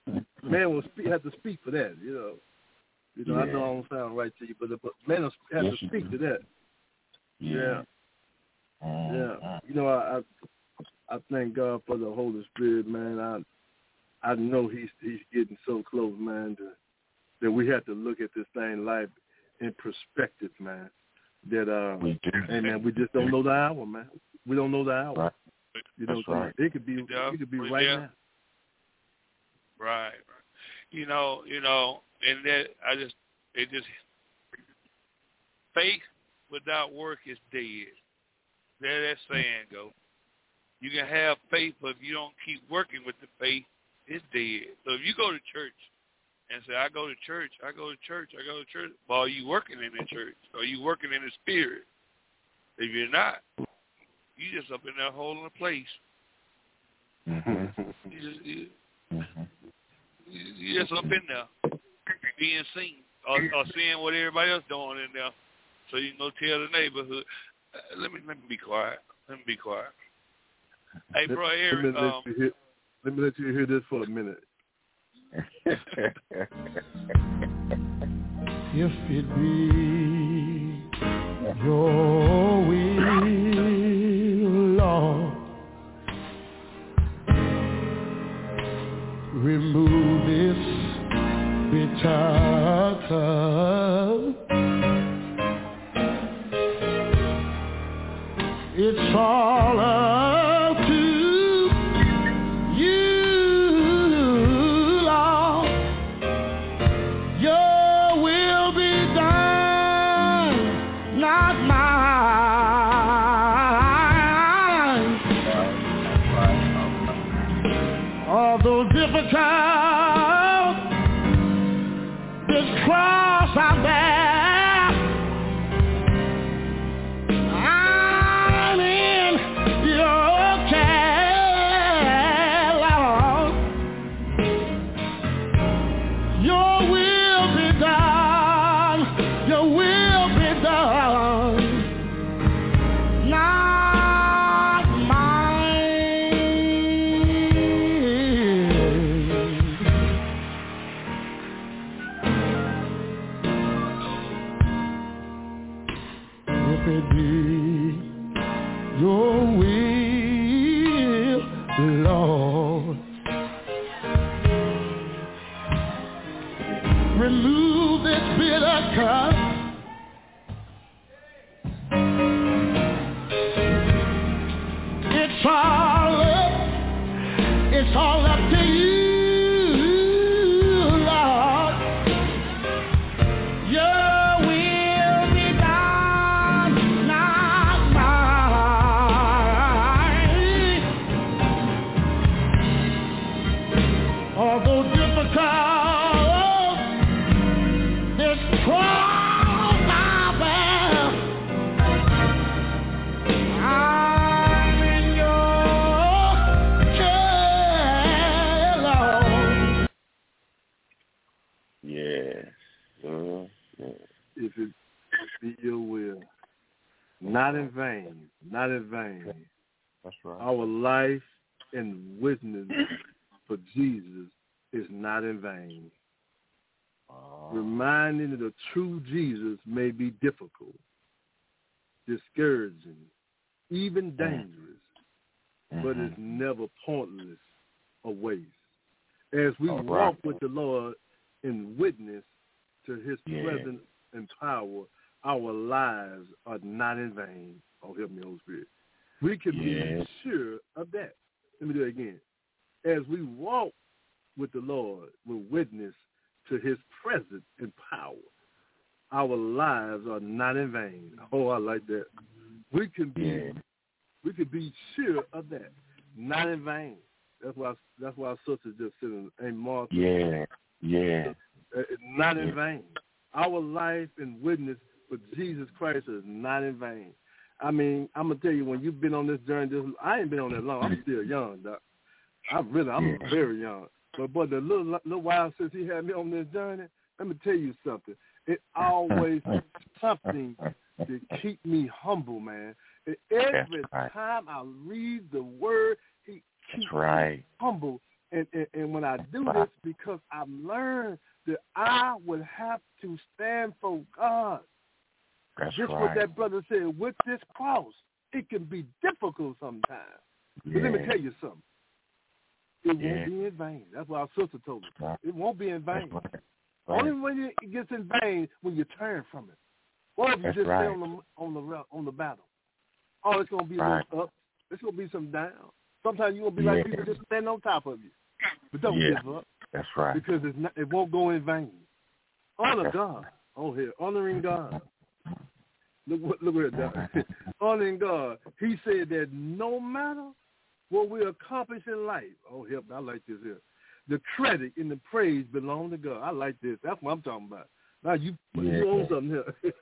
man will speak, have to speak for that, you know. You know, yeah. I know I don't sound right to you, but, but man will have yes, to speak to that. Yeah. Yeah. Uh, yeah. You know, I, I I thank God for the Holy Spirit, man. I I know he's he's getting so close, man, to, that we have to look at this thing life in perspective, man. That uh, we do. Hey, man, we just don't know the hour, man. We don't know the hour. Right. You know, right. It could be it could be right yeah. now. Right. You know, you know, and that I just it just faith without work is dead. There that saying go. You can have faith, but if you don't keep working with the faith, it's dead. So if you go to church and say, I go to church, I go to church, I go to church, well, are you working in the church? Are you working in the spirit? If you're not, you just up in that hole in a place. Mm-hmm. You, just, you, mm-hmm. you just up in there, being seen, or, or seeing what everybody else doing in there, so you can go tell the neighborhood. Uh, let me let me be quiet. Let me be quiet. Hey, bro, Eric. Let me, let, um, hear, let me let you hear this for a minute. If it be your will, Lord, remove this bitter cup. It's all up to you, Lord. Your will be done, not mine. Although difficult, this cross I bear. Remove this bitter cup. It's all up, it's all up to you, Lord. Your will be done, not mine. Although difficult, if it be your will. Not in vain. Not in vain. That's right. Our life and witness for Jesus is not in vain. Oh. Reminding that the true Jesus may be difficult, discouraging, even dangerous, mm-hmm. but it's never pointless or waste. As we All walk right. with the Lord in witness to his yeah. presence and power, our lives are not in vain. Oh, help me, Holy Spirit. We can yeah. be sure of that. Let me do it again. As we walk with the Lord, we witness to his presence and power, our lives are not in vain. Oh, I like that. We can be, yeah. we can be sure of that. Not in vain. That's why. That's why our sister just said, "Ain't Martha." Yeah, yeah. Not in vain. Our life and witness for Jesus Christ is not in vain. I mean, I'm gonna tell you, when you've been on this journey, this, I ain't been on that long. I'm still young, Doc. I really, I'm yeah. very young. But but the little little while since he had me on this journey, let me tell you something. It always something to keep me humble, man. And every right. time I read the word, he keeps right. me humble And, and, and when I do this, because I've learned that I would have to stand for God. That's Just right. what that brother said, with this cross, it can be difficult sometimes. Yeah. But let me tell you something. It Yeah. won't be in vain. That's what our sister told me. Right. It won't be in vain. Right. Right. Only when it gets in vain when you turn from it. Or if you That's just right. stay on the on the on the battle. Oh, it's gonna be a Right. little up. It's gonna be some down. Sometimes you're gonna be like Yeah. people just standing on top of you. But don't Yeah. give up. That's right. Because it's not, it won't go in vain. Honor That's God. Oh, here, honoring God. Look what look at that. Honoring God. He said that no matter what we accomplish in life. Oh, help! I like this here. The credit and the praise belong to God. I like this. That's what I'm talking about. Now you Yeah. you own something here.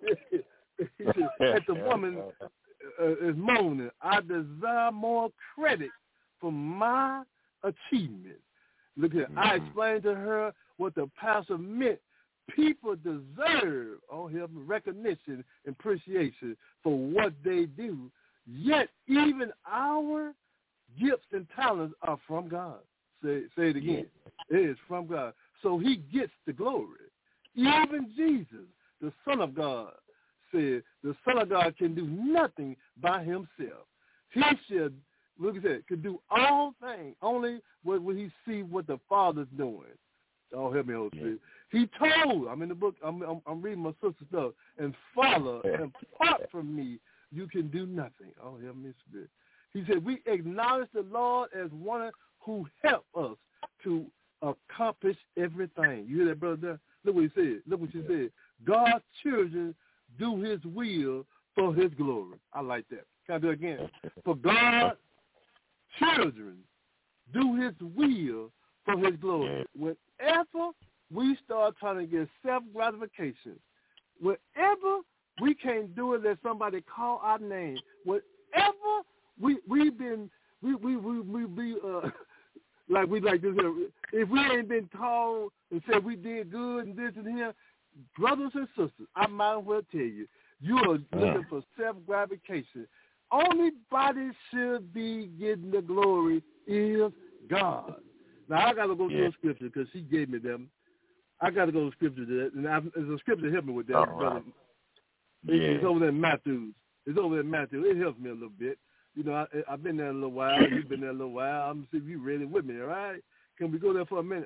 He said, at the woman uh, is moaning, I desire more credit for my achievement. Look here. Mm-hmm. I explained to her what the pastor meant. People deserve, oh, help me, recognition and appreciation for what they do. Yet even our gifts and talents are from God. Say, say it again. Yeah. It is from God. So he gets the glory. Even Jesus, the Son of God, said the Son of God can do nothing by himself. He should, look at that, could do all things only when, when he see what the Father's doing. Oh, help me, Holy Spirit. He told, I'm in the book, I'm, I'm, I'm reading my sister's stuff, and Father, apart from me, you can do nothing. Oh, help me, Spirit. He said, we acknowledge the Lord as one who helped us to accomplish everything. You hear that, brother? Look what he said. Look what she said. God's children do his will for his glory. I like that. Can I do it again? For God's children do his will for his glory. Whenever we start trying to get self-gratification, whenever we can't do it, let somebody call our name, whenever we, we've been, we, we, we, we be, uh, like we like this here, if we ain't been told and said we did good and this and here, brothers and sisters, I might as well tell you, you are looking for self-gratification. Only body should be getting the glory is God. Now, I got to go yeah. to a scripture because she gave me them. I got to go to scripture to that. And I, there's a scripture to help me with that, All brother. Right. It, Yeah. It's over there in Matthew. It's over there in Matthew. It helps me a little bit. You know, I, I've been there a little while. You've been there a little while. I'm going to see if you're ready with me, all right? Can we go there for a minute?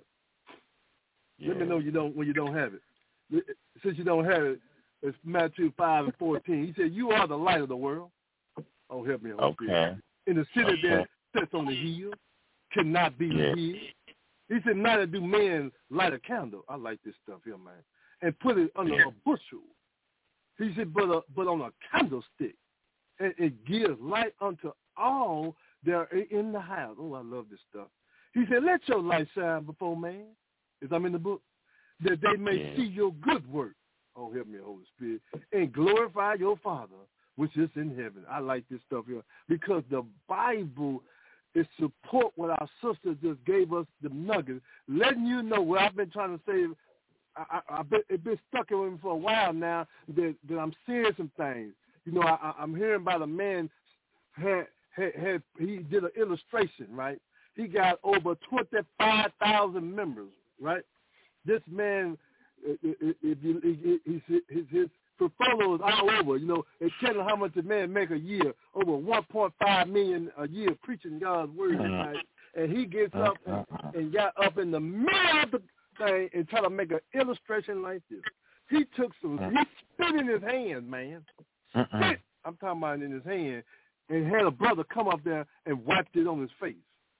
Yeah. Let me know you don't when you don't have it. Since you don't have it, it's Matthew five and fourteen. He said, you are the light of the world. Oh, help me. Holy Okay. Spirit. In the city okay. that sits on the hill cannot be yeah. hid. He said, neither do men light a candle. I like this stuff here, man. And put it under yeah. a bushel. He said, but, a, but on a candlestick. And it gives light unto all that are in the house. Oh, I love this stuff. He said, let your light shine before man, as I'm in the book, that they may yeah. see your good work. Oh, help me, Holy Spirit. And glorify your Father, which is in heaven. I like this stuff here because the Bible is support what our sister just gave us, the nuggets, letting you know what I've been trying to say. I, I, I've been, it's been stuck in with me for a while now that, that I'm seeing some things. You know, I, I'm hearing about a man had, had, had he did an illustration, right? He got over twenty-five thousand members, right? This man, if you, his, his, his portfolio is all over. You know, they tell him how much a man make a year, over one point five million a year preaching God's word, right? And he gets up and, and got up in the middle of the thing and try to make an illustration like this. He took some, he spit in his hand, man. Spit, I'm talking about in his hand, and had a brother come up there and wiped it on his face.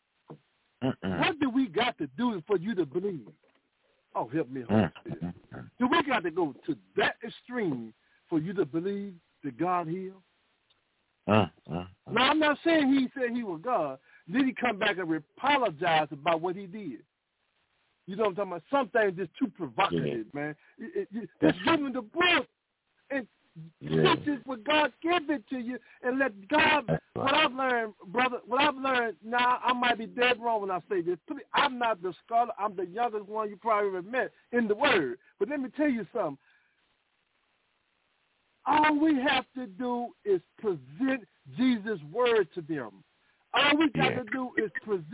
Uh-uh. What do we got to do for you to believe? Oh, help me, Holy Spirit. Do we got to go to that extreme for you to believe that God healed? Uh-uh. Now, I'm not saying he said he was God. Then he come back and apologize about what he did. You know what I'm talking about? Some things just too provocative, yeah. man. It, it, just give him the book and yeah. teach it what God give it to you and let God, right. what I've learned, brother, what I've learned, now I might be dead wrong when I say this. I'm not the scholar. I'm the youngest one you probably ever met in the Word. But let me tell you something. All we have to do is present Jesus' word to them. All we got yeah. to do is present.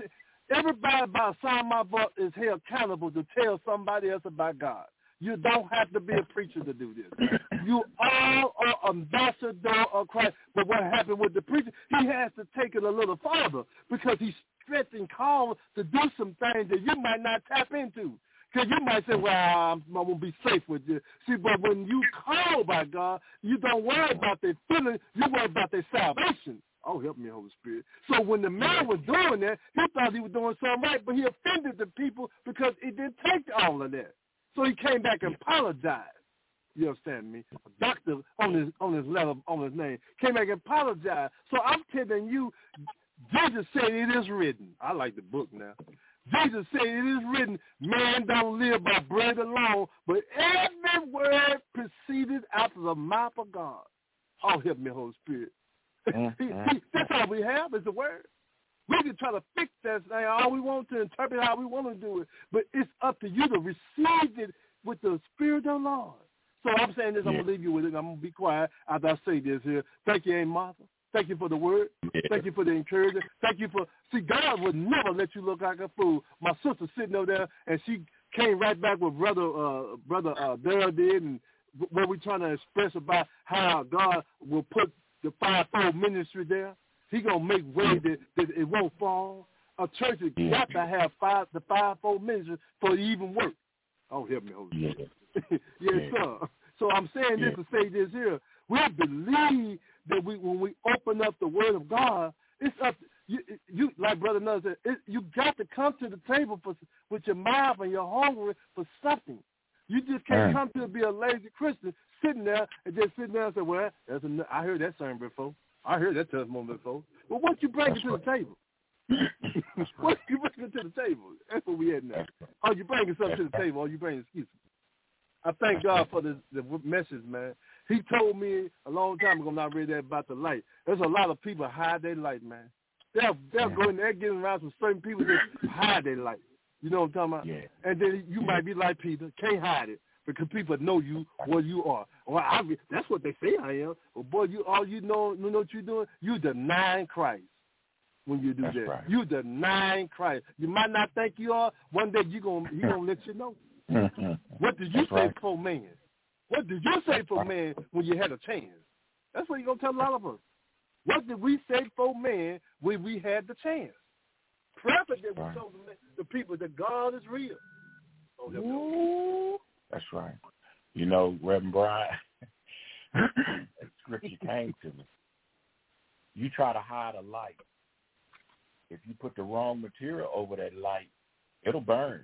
Everybody by the sound of my voice is held accountable to tell somebody else about God. You don't have to be a preacher to do this. You all are ambassador of Christ. But what happened with the preacher, he has to take it a little farther because he's stretched and called to do some things that you might not tap into. Because you might say, well, I'm, I'm going to be safe with you. See, but when you call by God, you don't worry about their feelings. You worry about their salvation. Oh, help me, Holy Spirit. So when the man was doing that, he thought he was doing something right, but he offended the people because it didn't take all of that. So he came back and apologized. You understand me? A doctor on his on his letter on his name came back and apologized. So I'm telling you, Jesus said it is written. I like the book now. Jesus said it is written, man don't live by bread alone, but every word proceeded out of the mouth of God. Oh, help me, Holy Spirit. Mm-hmm. he, he, that's all we have is the word. We can try to fix that thing all we want to, interpret how we want to do it, but it's up to you to receive it with the Spirit of the Lord. So I'm saying this, yeah. I'm going to leave you with it. I'm going to be quiet after I say this here. Thank you, Aunt Martha. Thank you for the word. Yeah. Thank you for the encouragement. Thank you for, see, God would never let you look like a fool. My sister sitting over there, and she came right back with Brother uh, Brother uh, Darrell did, and what we're trying to express about how God will put the fivefold ministry there. He going to make way that, that it won't fall. A church has yeah. got to have five, the fivefold ministry for it to even work. Oh, help me, Holy Spirit. Yeah. yes, yeah. sir. So I'm saying this yeah. to say this here. We believe that we, when we open up the Word of God, it's up to, you, you like Brother Nutt said, it, you got to come to the table for, with your mouth and you're hungry for something. You just can't mm. come to be a lazy Christian sitting there and just sitting there and say, well, that's a, I heard that sermon before. I heard that testimony before. Well, what you bring it to the table? What you bring it to the table? That's what we had now. Are you bringing something to the table or are you bringing excuses? I thank God for the, the message, man. He told me a long time ago when I read that about the light. There's a lot of people hide their light, man. They'll, they'll go in there getting around some certain people that hide their light. You know what I'm talking about? Yeah. And then you might be like Peter, can't hide it because people know you what you are. Well, I, that's what they say I am. Well, boy, you all you know, you know what you're doing? You denying Christ when you do that's that. Right. You denying Christ. You might not think you are. One day you gonna he gonna let you know. What did you that's say right. for man? What did you say for man when you had a chance? That's what you're going to tell a lot of us. What did we say for man when we had the chance? Preferably that we told the people that God is real. Oh, Ooh, that's right. You know, Reverend Brian, that scripture came to me. You try to hide a light. If you put the wrong material over that light, it'll burn.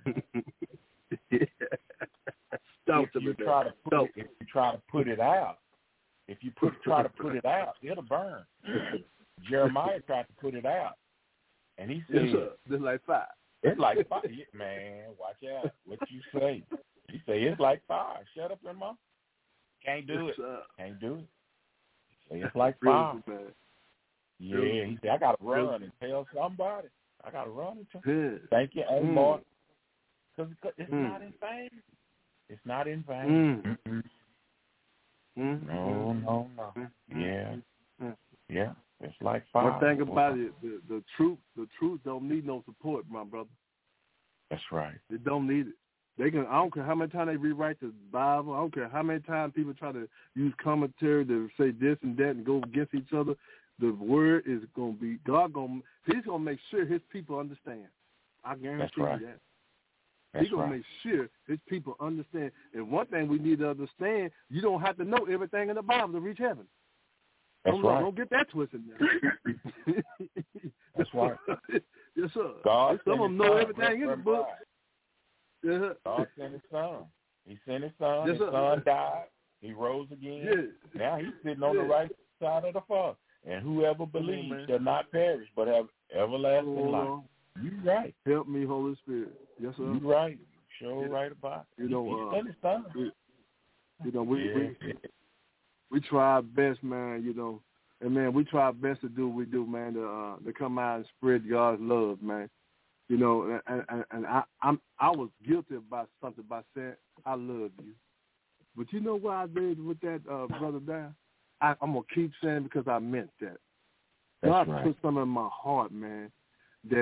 If you try to put it, if you try to put it out, if you put try to put it out, it'll burn. Jeremiah tried to put it out, and he said, "It's yes, like fire." It's like fire, man. Watch out what you say. He say it's like fire. Shut up, your mouth. Can't do it. Can't do it. Say it's like fire. Yeah, he said I gotta run and tell somebody. I gotta run and tell. Thank you, Aunt Martha. Because it's mm. not in vain. It's not in vain. Mm. Mm. No, no, no. Mm. Yeah, mm. yeah. It's like fire. One thing about it, the, the truth, the truth don't need no support, my brother. That's right. It don't need it. They can. I don't care how many times they rewrite the Bible. I don't care how many times people try to use commentary to say this and that and go against each other. The word is going to be God. Going He's going to make sure His people understand. I guarantee That's right. you that. That's He's going right. to make sure His people understand. And one thing we need to understand, you don't have to know everything in the Bible to reach heaven. That's don't, right. Don't get that twisted now. That's right. Yes, sir. God Some of them know everything in the book. Yeah. God sent His Son. He sent His Son. Yes, His sir. Son died. He rose again. Yeah. Now He's sitting on yeah. the right side of the Father. And whoever believes on, shall not perish, but have everlasting oh, life. You're right. Help me, Holy Spirit. Yes, sir. You're right. Sure yeah. right about it. You know, He uh, sent His Son. We, you know, we, yeah. we we try our best, man. You know, and man, we try our best to do what we do, man. To uh, to come out and spread God's love, man. You know, and and, and I I'm I was guilty about something by saying I love you, but you know what I did with that, uh, brother Dan? I, I'm gonna keep saying because I meant that. That's God right. put something in my heart, man, that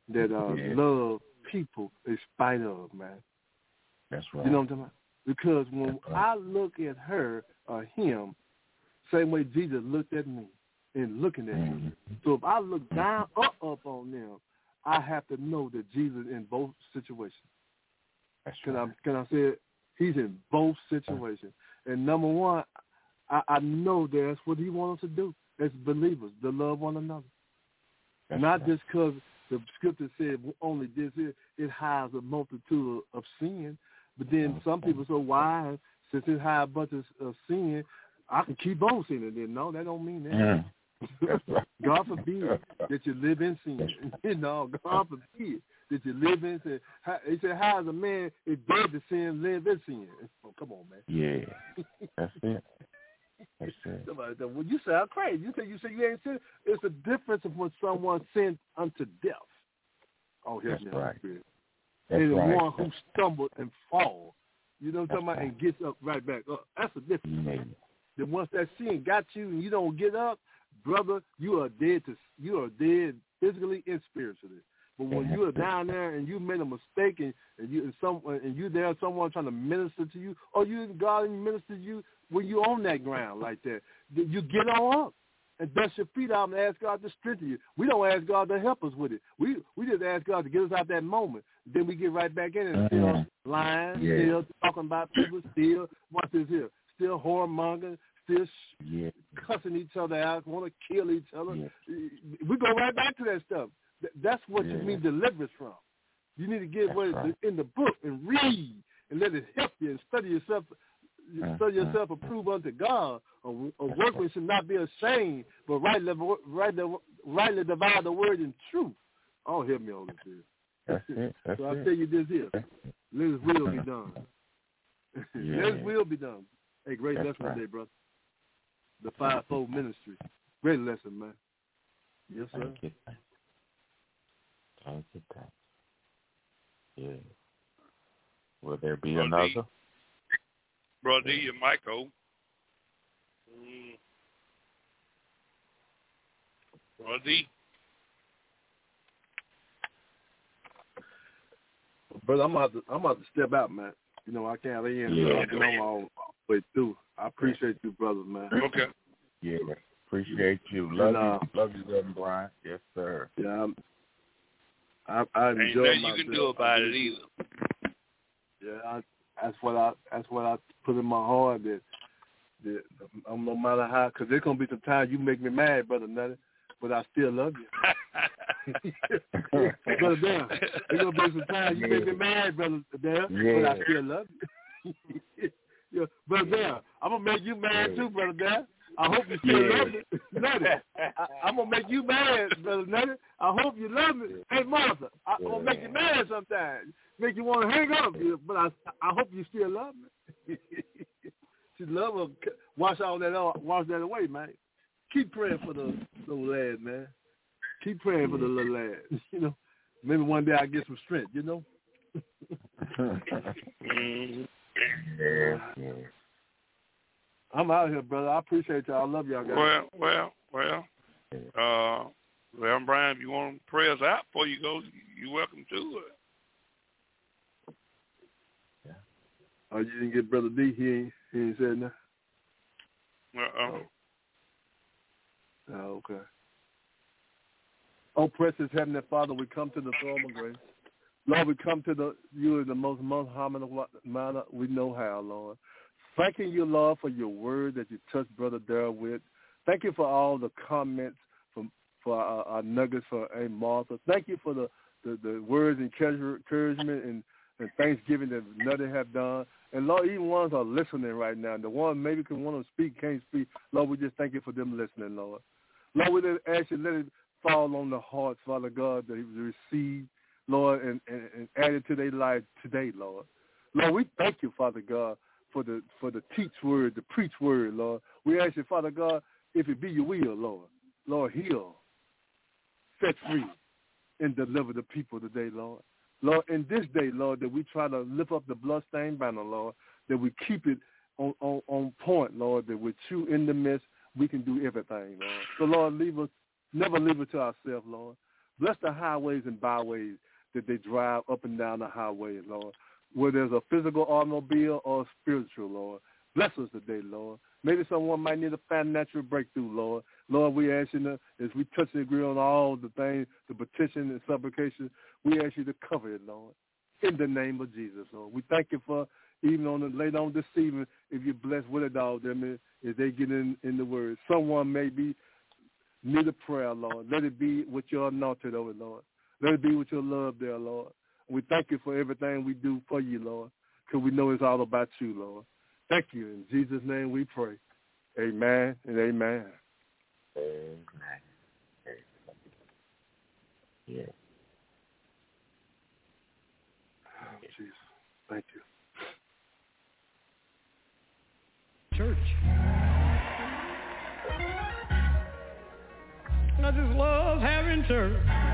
that uh, yeah. love people in spite of, man. That's right. You know what I'm talking about? Because when right. I look at her or him, same way Jesus looked at me and looking at mm-hmm. me. So if I look down up up on them, I have to know that Jesus in both situations. That's can right. I can I say it? He's in both situations. And number one, I, I know that's what he wants us to do as believers, to love one another. That's Not right. just because the scripture said only this, it, it hides a multitude of sin. But then some people so wise, since it hides a bunch of, of sin, I can keep on sinning. Then no, that don't mean that. Mm. Right. God forbid that you live in sin. You know, God forbid that you live in sin. He said, how is a man is dead to sin, live in sin? Oh, come on, man. Yeah, that's it. That's it. Well, you sound crazy. You say you say you ain't sin. It's a difference of when someone sins unto death. Oh, here's that's right. Spirit. That's and the right. one who stumbled and fall. You know what I'm talking about? Right. And gets up right back up. That's a difference. Yeah. Then once that sin got you and you don't get up, brother, you are dead to you are dead physically and spiritually. But when you are down there and you made a mistake and, and you and some and you there someone trying to minister to you, or you God minister to you when you on that ground like that, you get on up and dust your feet out and ask God to strengthen you. We don't ask God to help us with it. We we just ask God to get us out that moment. Then we get right back in and still mm-hmm. lying, yeah. still talking about people, still what's this here, still whoremongering, still yeah. cussing each other out, want to kill each other. Yeah. We go right back to that stuff. That's what yeah. you need deliverance from. You need to get That's what right. is in the book and read and let it help you and study yourself. Uh, study yourself uh, approved unto God. A, a workman should not be ashamed, but rightly, rightly, rightly divide the word in truth. Oh, help me on this here. That's it. That's so I it. tell you this here. Let His will be done. Yeah. Let His will be done. Hey, great That's lesson right. today, brother. The fivefold ministry. Great lesson, man. Yes, sir. Thank you. Thank you. Thank you. Yeah. Will there be Brother another? D. Brother D, your mic open. Mm. Brother D. Brother, I'm about to, I'm about to step out, man. You know, I can't lay in. Yeah. I've been on all the way through. I appreciate you, brothers, man. Okay. Yeah. Appreciate you. Love and, uh, you. Love you, Reverend Brian. Yes, sir. Yeah, I'm, I, I enjoy Ain't nothing my you can do about it either. Yeah, I, that's what I that's what I put in my heart. That, that um, no matter how, because there's gonna be some times you make me mad, brother Nutty, but I still love you. Brother Dan, there's gonna be some times you make me mad, brother Dan, yeah. but I still love you. Yeah, brother Dan, I'm gonna make you mad yeah. too, brother Dan. I hope you still yeah. love me, Nutty. I, I'm gonna make you mad, brother Nutty. I hope you love me. Hey, Martha, I, I'm gonna make you mad sometimes, make you want to hang up, but I, I hope you still love me. She love her. Wash all that, wash that away, man. Keep praying for the little lad, man. Keep praying for the little lad. You know, maybe one day I get some strength. You know. yeah, yeah. I'm out here, brother. I appreciate y'all. I love y'all guys. Well, well, well. Uh, well, Brian, if you want prayers out before you go, you're welcome to it. Yeah. Oh, you didn't get Brother D? He ain't, he ain't said nothing? Uh-uh. Oh. Oh, okay. Oh, precious Heavenly Father, we come to the throne of grace. Lord, we come to the you in the most Muhammad manner we know how, Lord. Thanking you, Lord, for your word that you touched Brother Darrell with. Thank you for all the comments from for our, our nuggets for Aunt Martha. Thank you for the, the, the words and encouragement and, and thanksgiving that Nutty have done. And, Lord, even ones are listening right now. The one maybe can want to speak, can't speak. Lord, we just thank you for them listening, Lord. Lord, we just ask you, let it fall on the hearts, Father God, that he receive, Lord, and, and, and add it to their life today, Lord. Lord, we thank you, Father God, for the for the teach word, the preach word, Lord. We ask you, Father God, if it be your will, Lord, Lord, heal, set free, and deliver the people today, Lord. Lord, in this day, Lord, that we try to lift up the bloodstained banner, Lord, that we keep it on, on, on point, Lord, that with you in the midst, we can do everything, Lord. So, Lord, leave us, never leave it to ourselves, Lord. Bless the highways and byways that they drive up and down the highway, Lord, whether there's a physical automobile or a spiritual, Lord. Bless us today, Lord. Maybe someone might need a financial breakthrough, Lord. Lord, we ask you to, as we touch and agree on all the things, the petition and supplication, we ask you to cover it, Lord, in the name of Jesus, Lord. We thank you for, even on the, later on this evening, if you're blessed with it all, them as they get in, in the word. Someone may be need a prayer, Lord. Let it be with your anointed over, Lord. Let it be with your love there, Lord. We thank you for everything we do for you, Lord, because we know it's all about you, Lord. Thank you. In Jesus' name we pray. Amen and amen. Amen. Yeah. Oh, Jesus. Thank you. Church. I just love having church.